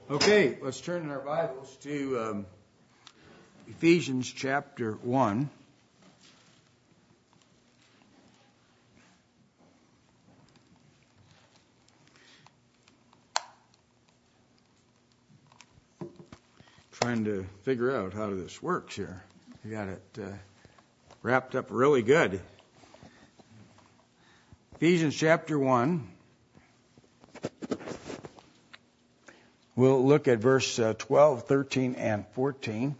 Okay, let's turn in our Bibles to Ephesians chapter 1. Trying to figure out how this works here. We got it wrapped up really good. Ephesians chapter 1. We'll look at verse 12, 13, and 14.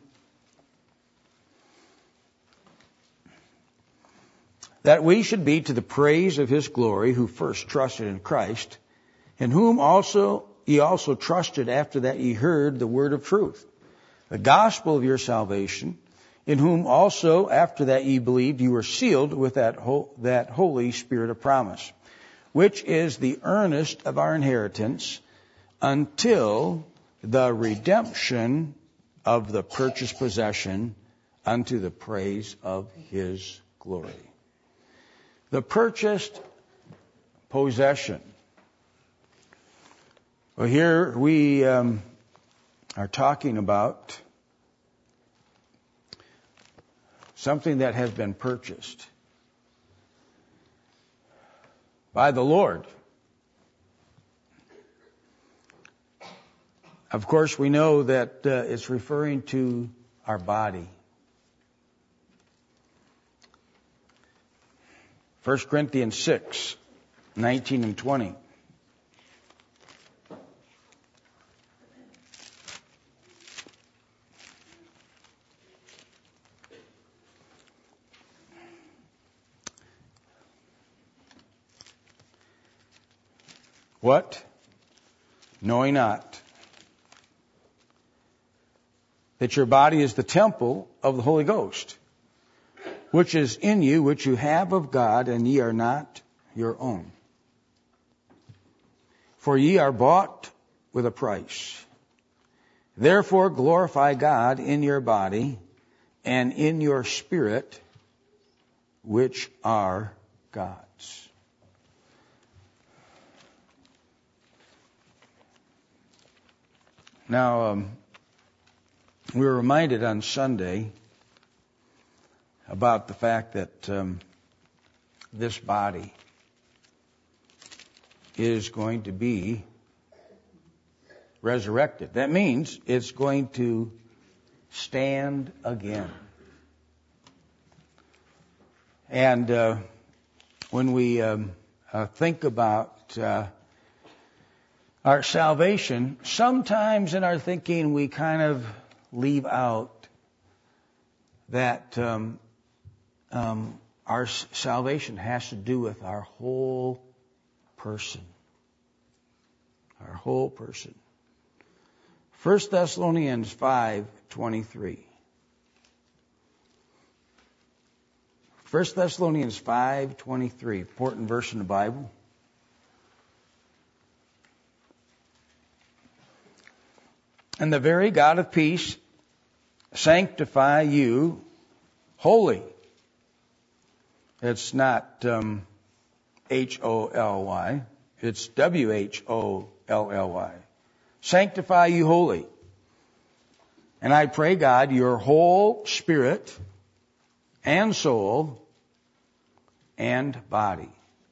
That we should be to the praise of His glory, who first trusted in Christ, in whom ye also trusted after that ye heard the word of truth, the gospel of your salvation, in whom also after that ye believed, you were sealed with that Holy Spirit of promise, which is the earnest of our inheritance, until the redemption of the purchased possession unto the praise of His glory. The purchased possession. Well, here we are talking about something that has been purchased by the Lord. Of course, we know that it's referring to our body. 1 Corinthians 6, 19 and 20. What? Know ye not that your body is the temple of the Holy Ghost, which is in you, which you have of God, and ye are not your own. For ye are bought with a price. Therefore glorify God in your body and in your spirit, which are God's. Now, we were reminded on Sunday about the fact that this body is going to be resurrected. That means it's going to stand again. And when we think about our salvation, sometimes in our thinking we kind of leave out that our salvation has to do with our whole person. Our whole person. 1 Thessalonians 5:23. 1 Thessalonians 5:23, important verse in the Bible. And the very God of peace sanctify you wholly. It's not H-O-L-Y. It's W-H-O-L-L-Y. Sanctify you wholly. And I pray, God, your whole spirit and soul and body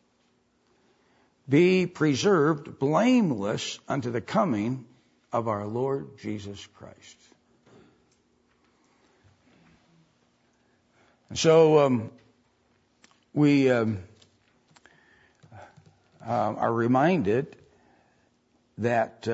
be preserved blameless unto the coming of our Lord Jesus Christ. So we are reminded that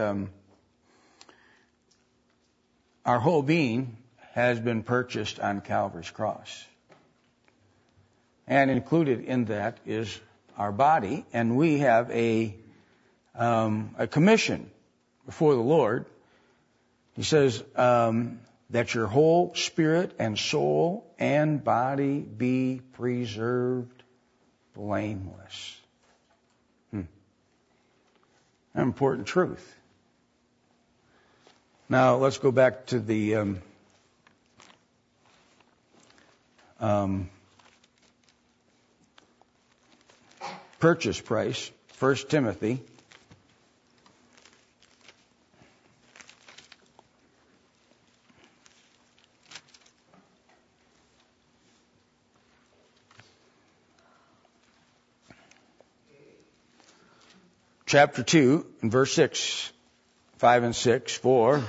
our whole being has been purchased on Calvary's cross. And included in that is our body, and we have a commission before the Lord. He says that your whole spirit and soul and body be preserved blameless. An important truth. Now let's go back to the purchase price, 1 Timothy chapter 2 and verse 6, 5 and 6, for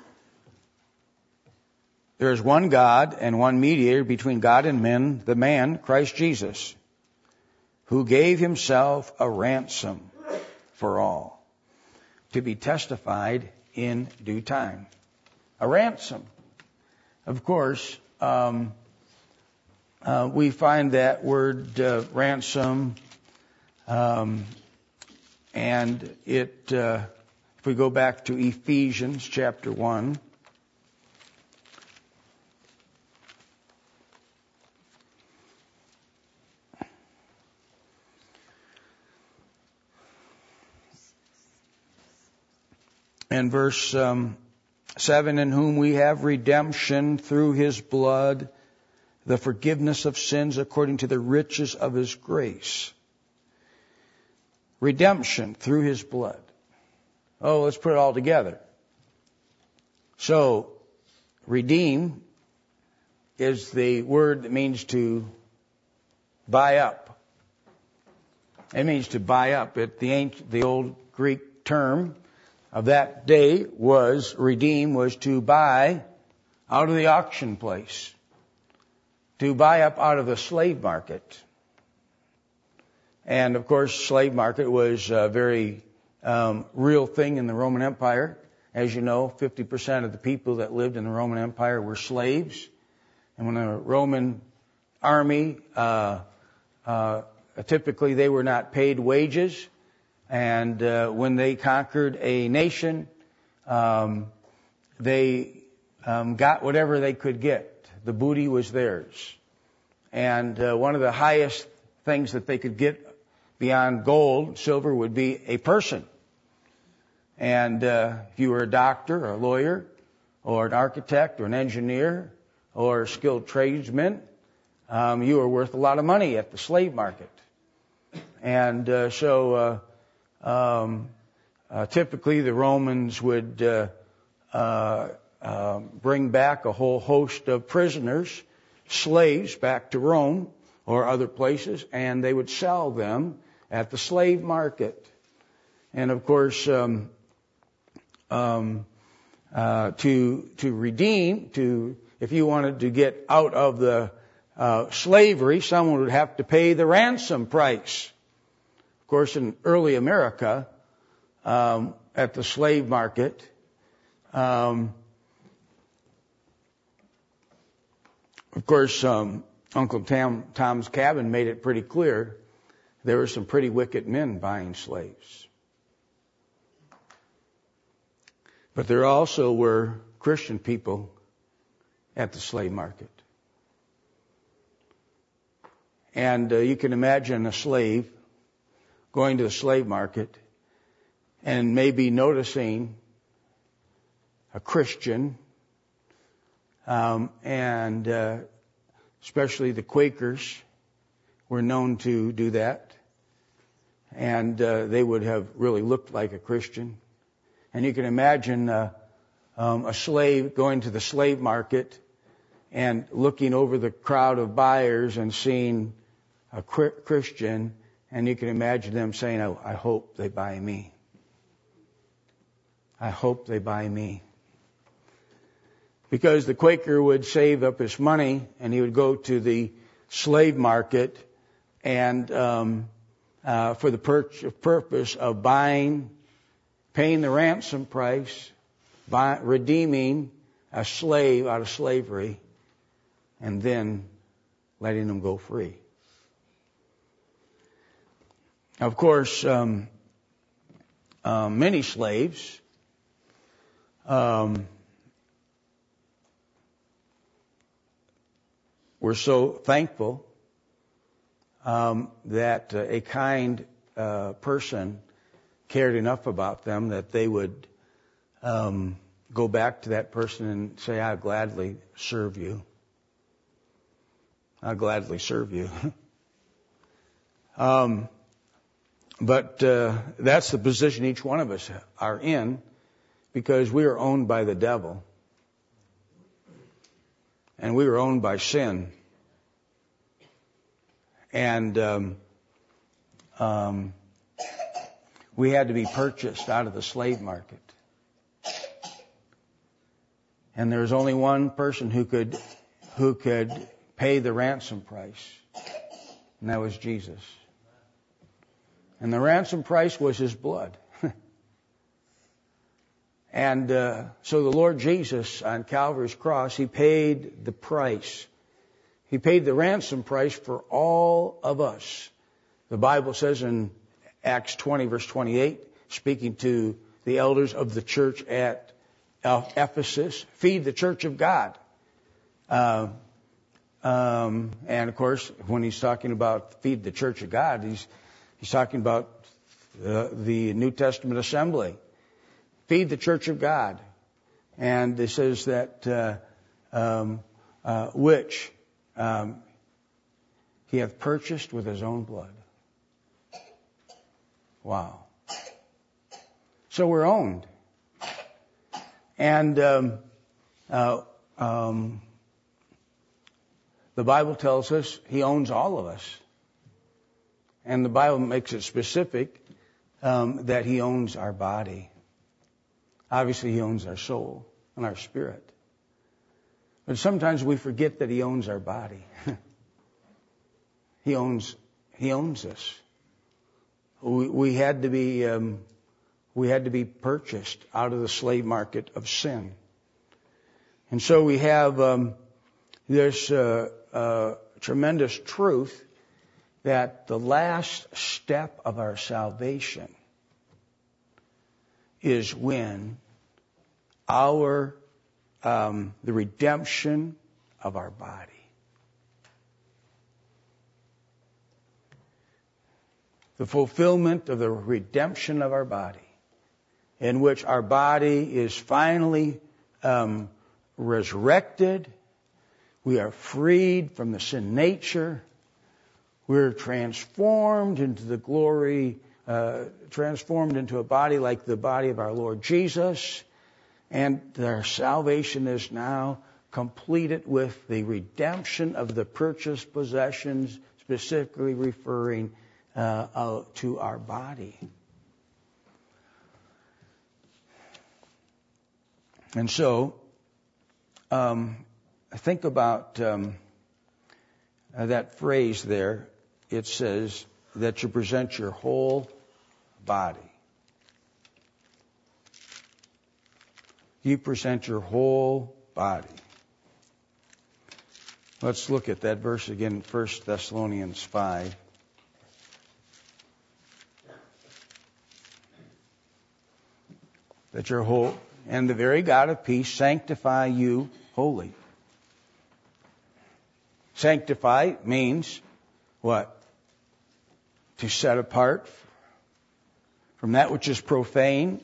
there is one God and one mediator between God and men, the man, Christ Jesus, who gave himself a ransom for all, to be testified in due time. A ransom. Of course, we find that word ransom, and it, if we go back to Ephesians chapter 1, and verse 7, in whom we have redemption through his blood, the forgiveness of sins according to the riches of his grace. Redemption through his blood. Oh, let's put it all together. So, redeem is the word that means to buy up. It means to buy up. The old Greek term of that day was redeem, was to buy out of the auction place, to buy up out of the slave market. And of course, slave market was a very real thing in the Roman Empire. As you know, 50% of the people that lived in the Roman Empire were slaves. And when the Roman army, typically they were not paid wages. And when they conquered a nation, they got whatever they could get. The booty was theirs. And one of the highest things that they could get beyond gold, silver, would be a person. And if you were a doctor or a lawyer or an architect or an engineer or a skilled tradesman, you were worth a lot of money at the slave market. And typically the Romans would bring back a whole host of prisoners, slaves, back to Rome or other places, and they would sell them at the slave market. And of course, to redeem, if you wanted to get out of the slavery, someone would have to pay the ransom price. Of course, in early America, at the slave market, of course, Uncle Tom's Cabin made it pretty clear there were some pretty wicked men buying slaves. But there also were Christian people at the slave market. And you can imagine a slave going to the slave market and maybe noticing a Christian, and especially the Quakers were known to do that. And they would have really looked like a Christian. And you can imagine a slave going to the slave market and looking over the crowd of buyers and seeing a Christian, and you can imagine them saying, "Oh, I hope they buy me. I hope they buy me." Because the Quaker would save up his money and he would go to the slave market and for the purpose of buying, paying the ransom price, redeeming a slave out of slavery, and then letting them go free. Of course, many slaves were so thankful that a kind person cared enough about them that they would go back to that person and say, "I'll gladly serve you. I'll gladly serve you." But that's the position each one of us are in, because we are owned by the devil. And we are owned by sin. And We had to be purchased out of the slave market. And there was only one person who could pay the ransom price, and that was Jesus. And the ransom price was His blood. And so the Lord Jesus on Calvary's cross, He paid the price. He paid the ransom price for all of us. The Bible says in Acts 20, verse 28, speaking to the elders of the church at Ephesus, feed the church of God. And of course, when He's talking about feed the church of God, He's talking about the New Testament assembly. Feed the church of God. And it says that which He hath purchased with His own blood. Wow. So we're owned. And the Bible tells us He owns all of us. And the Bible makes it specific that He owns our body. Obviously, He owns our soul and our spirit. But sometimes we forget that He owns our body. He owns us. We had to be purchased out of the slave market of sin. And so we have this tremendous truth that the last step of our salvation is when the redemption of our body. The fulfillment of the redemption of our body, in which our body is finally resurrected. We are freed from the sin nature. We're transformed into the glory, transformed into a body like the body of our Lord Jesus. And our salvation is now completed with the redemption of the purchased possessions, specifically referring to our body. And so, think about that phrase there. It says that you present your whole body. You present your whole body. Let's look at that verse again, 1 Thessalonians 5. That your whole, and the very God of peace sanctify you wholly. Sanctify means what? To set apart from that which is profane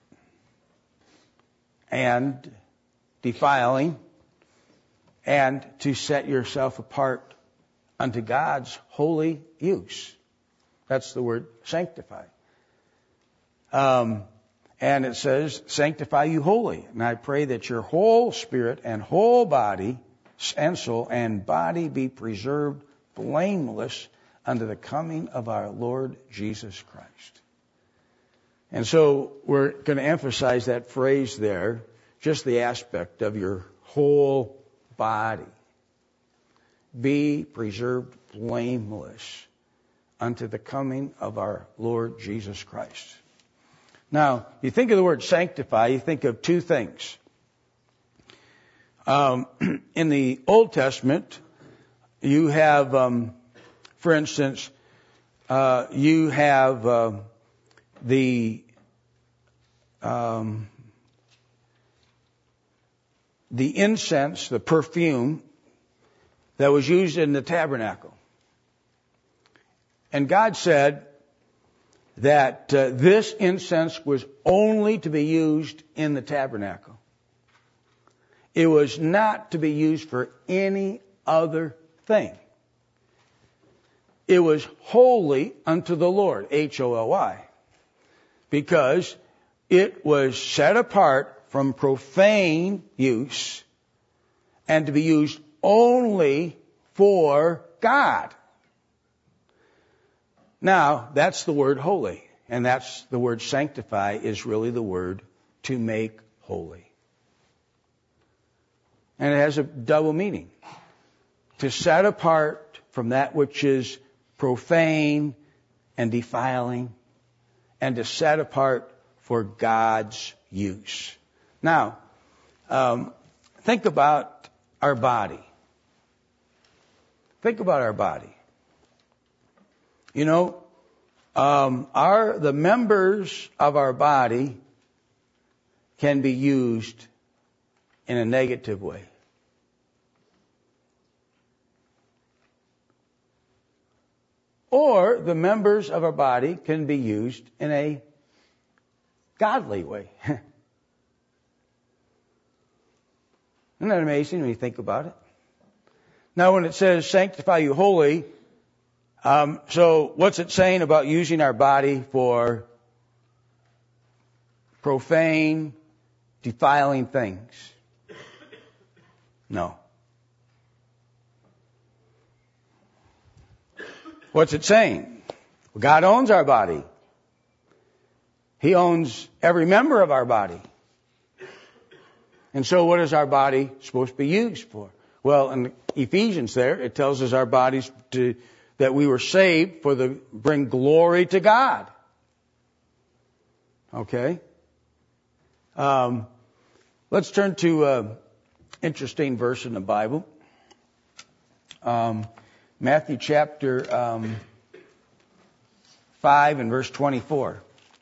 and defiling, and to set yourself apart unto God's holy use. That's the word sanctify. And it says, sanctify you wholly. And I pray that your whole spirit and whole body and soul and body be preserved blameless unto the coming of our Lord Jesus Christ. And so we're going to emphasize that phrase there, just the aspect of your whole body. Be preserved blameless unto the coming of our Lord Jesus Christ. Now, you think of the word sanctify, you think of two things. In the Old Testament, you have, for instance, you have the incense, the perfume that was used in the tabernacle. And God said that this incense was only to be used in the tabernacle. It was not to be used for any other thing. It was holy unto the Lord, Holy, because it was set apart from profane use and to be used only for God. Now, that's the word holy. And that's the word sanctify is really the word to make holy. And it has a double meaning. To set apart from that which is profane and defiling, and to set apart for God's use. Now, think about our body. Think about our body. You know, the members of our body can be used in a negative way. Or the members of our body can be used in a godly way. Isn't that amazing when you think about it? Now, when it says sanctify you holy, so what's it saying about using our body for profane, defiling things? No. What's it saying? Well, God owns our body. He owns every member of our body. And so what is our body supposed to be used for? Well, in Ephesians there, it tells us our bodies that we were saved bring glory to God. Okay? Let's turn to an interesting verse in the Bible. Matthew chapter 5 and verse 24.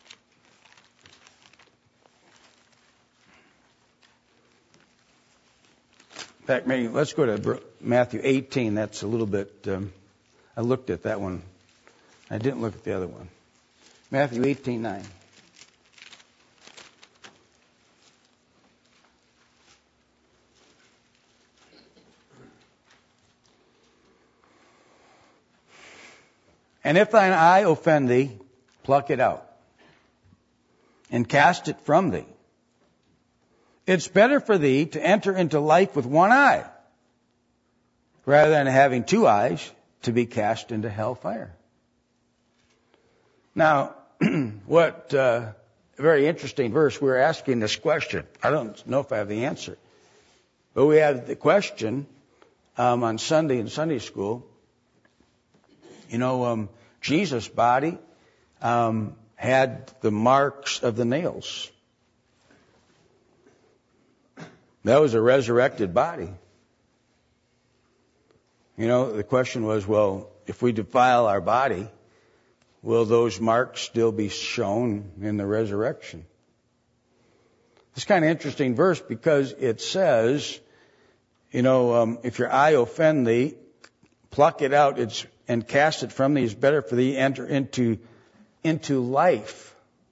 In fact, maybe let's go to Matthew 18. That's a little bit, I looked at that one. I didn't look at the other one. Matthew 18:9. And if thine eye offend thee, pluck it out, and cast it from thee. It's better for thee to enter into life with one eye, rather than having two eyes to be cast into hellfire. Now, what a very interesting verse. We're asking this question. I don't know if I have the answer, but we have the question on Sunday in Sunday school. You know, Jesus' body had the marks of the nails. That was a resurrected body. You know, the question was, well, if we defile our body, will those marks still be shown in the resurrection? It's kind of interesting verse because it says, you know, if your eye offend thee, pluck it out and cast it from thee. It's better for thee enter into life.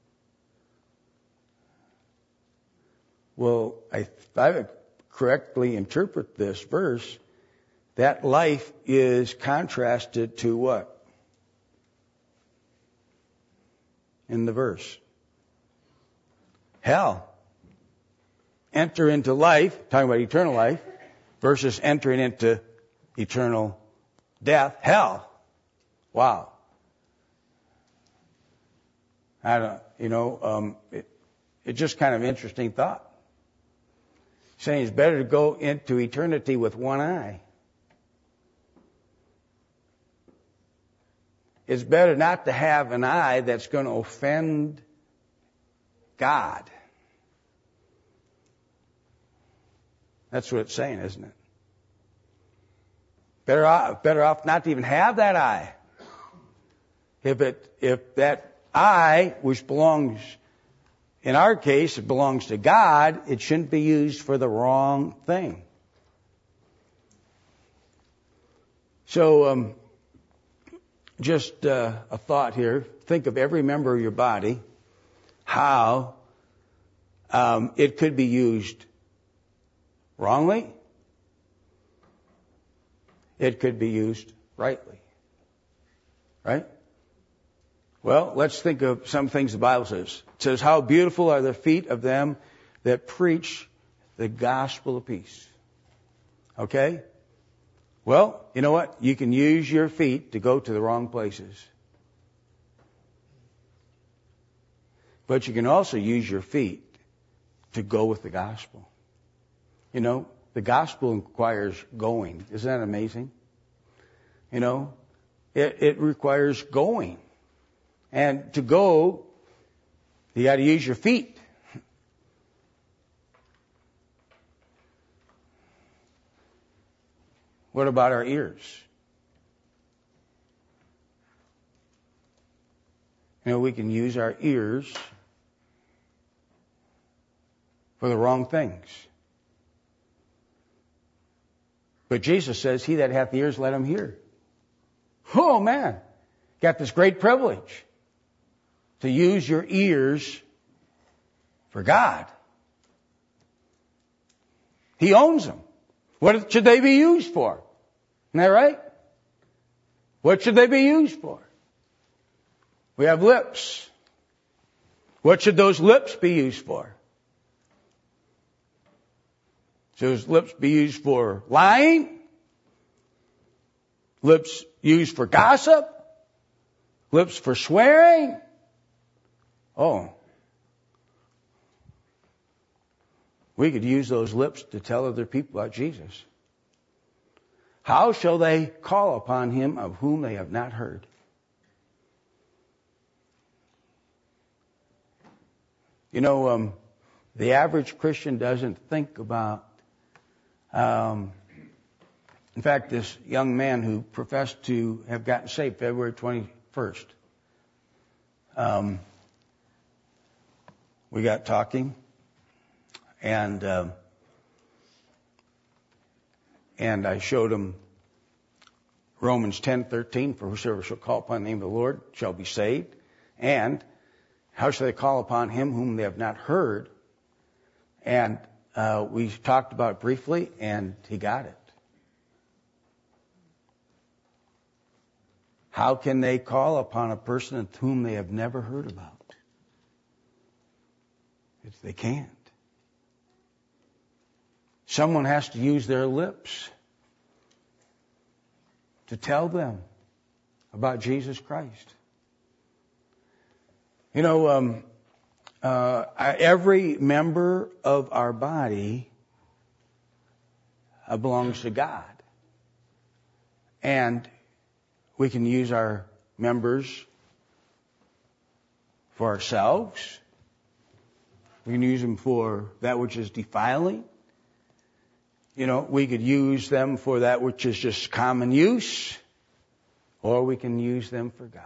Well, if I correctly interpret this verse, that life is contrasted to what? In the verse. Hell. Enter into life, talking about eternal life, versus entering into eternal death. Hell. Wow. I don't, you know, it's just kind of an interesting thought. Saying it's better to go into eternity with one eye. It's better not to have an eye that's going to offend God. That's what it's saying, isn't it? Better off not to even have that eye. If that eye, which belongs, in our case, it belongs to God, it shouldn't be used for the wrong thing. So, just a thought here. Think of every member of your body, how it could be used wrongly. It could be used rightly. Right? Well, let's think of some things the Bible says. It says, how beautiful are the feet of them that preach the gospel of peace. Okay? Well, you know what? You can use your feet to go to the wrong places. But you can also use your feet to go with the gospel. You know, the gospel requires going. Isn't that amazing? You know, it requires going. And to go, you got to use your feet. What about our ears? You know, we can use our ears for the wrong things. But Jesus says, he that hath ears, let him hear. Oh man, got this great privilege to use your ears for God. He owns them. What should they be used for? Isn't that right? What should they be used for? We have lips. What should those lips be used for? Should those lips be used for lying? Lips used for gossip? Lips for swearing? Oh. We could use those lips to tell other people about Jesus. How shall they call upon him of whom they have not heard? You know, the average Christian doesn't think about, in fact, this young man who professed to have gotten saved February 21st, we got talking, and I showed him Romans 10:13, for whosoever shall call upon the name of the Lord shall be saved. And how shall they call upon him whom they have not heard? And we talked about it briefly, and he got it. How can they call upon a person whom they have never heard about? They can't. Someone has to use their lips to tell them about Jesus Christ. You know, every member of our body belongs to God. And we can use our members for ourselves. We can use them for that which is defiling. You know, we could use them for that which is just common use, or we can use them for God.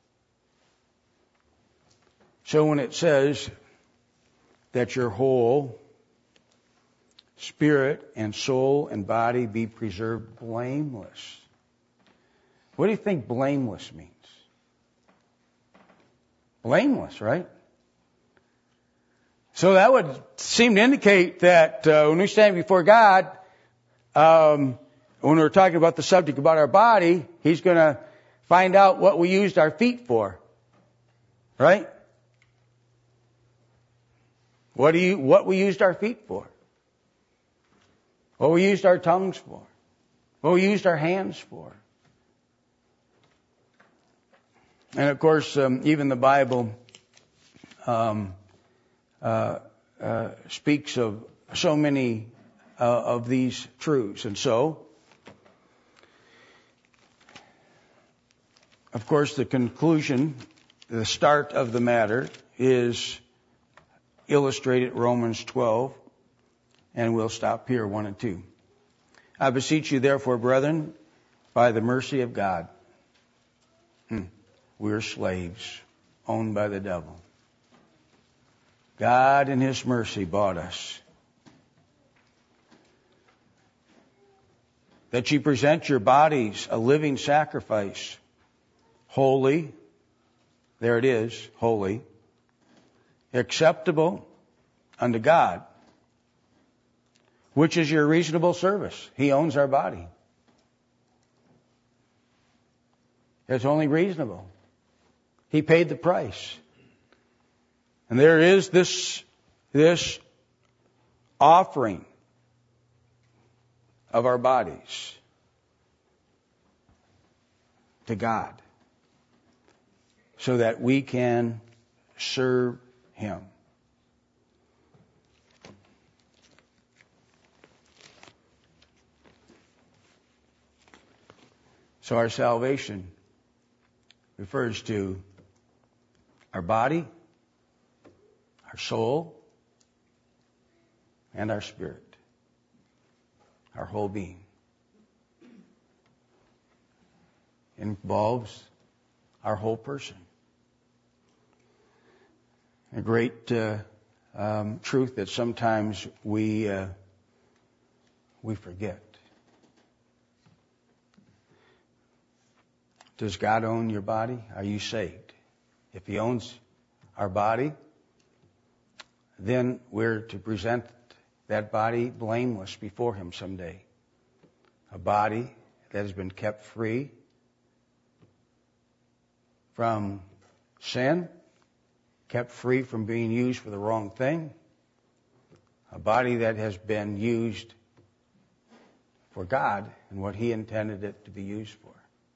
So when it says that your whole spirit and soul and body be preserved blameless, what do you think blameless means? Blameless, right? So that would seem to indicate that when we stand before God, when we're talking about the subject about our body, He's going to find out what we used our feet for, right? What we used our feet for, what we used our tongues for, what we used our hands for. And of course, even the Bible speaks of so many of these truths. And so, of course, the conclusion, the start of the matter is illustrated Romans 12, and we'll stop here, 1 and 2. I beseech you, therefore, brethren, by the mercy of God, we're slaves, owned by the devil. God in His mercy bought us. That you present your bodies a living sacrifice, holy, there it is, holy, acceptable unto God, which is your reasonable service. He owns our body. It's only reasonable. He paid the price. And there is this offering of our bodies to God so that we can serve Him. So our salvation refers to our body, our soul, and our spirit, our whole being. It involves our whole person. A great truth that sometimes we forget. Does God own your body? Are you saved? If He owns our body, then we're to present that body blameless before Him someday. A body that has been kept free from sin, kept free from being used for the wrong thing. A body that has been used for God and what He intended it to be used for.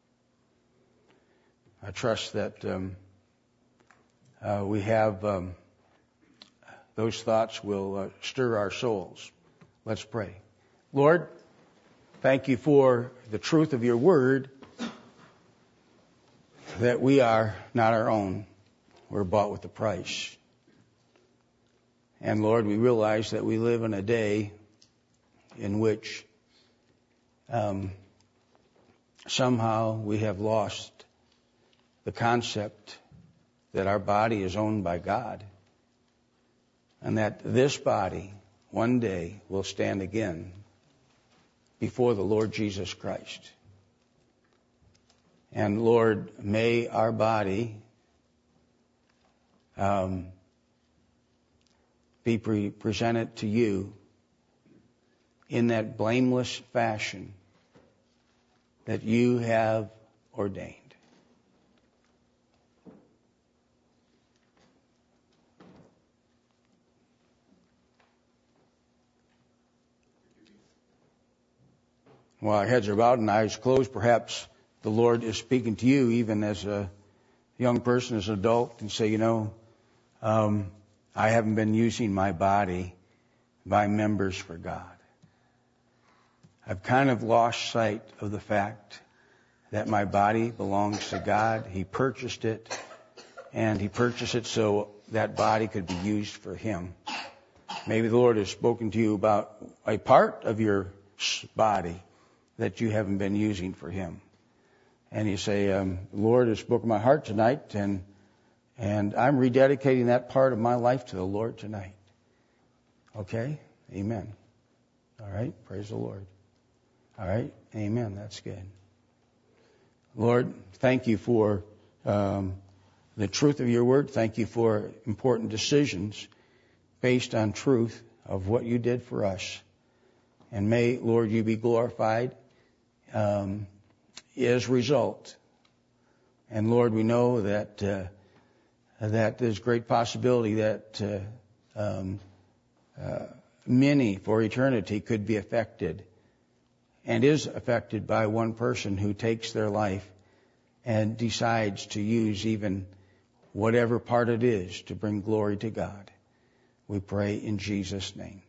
I trust that we have those thoughts will stir our souls. Let's pray. Lord, thank You for the truth of Your word, that we are not our own. We're bought with a price. And Lord, we realize that we live in a day in which somehow we have lost the concept that our body is owned by God, and that this body one day will stand again before the Lord Jesus Christ. And Lord, may our body be presented to You in that blameless fashion that You have ordained. While our heads are bowed and eyes closed, perhaps the Lord is speaking to you even as a young person, as an adult, and say, I haven't been using my body, my members for God. I've kind of lost sight of the fact that my body belongs to God. He purchased it, and He purchased it so that body could be used for Him. Maybe the Lord has spoken to you about a part of your body that you haven't been using for Him. And you say, the Lord has spoken my heart tonight, and I'm rededicating that part of my life to the Lord tonight. Okay? Amen. All right? Praise the Lord. All right? Amen. That's good. Lord, thank You for the truth of Your word. Thank You for important decisions based on truth of what You did for us. And may, Lord, You be glorified as a result. And Lord, we know that there's great possibility that many for eternity could be affected and is affected by one person who takes their life and decides to use even whatever part it is to bring glory to God. We pray in Jesus' name.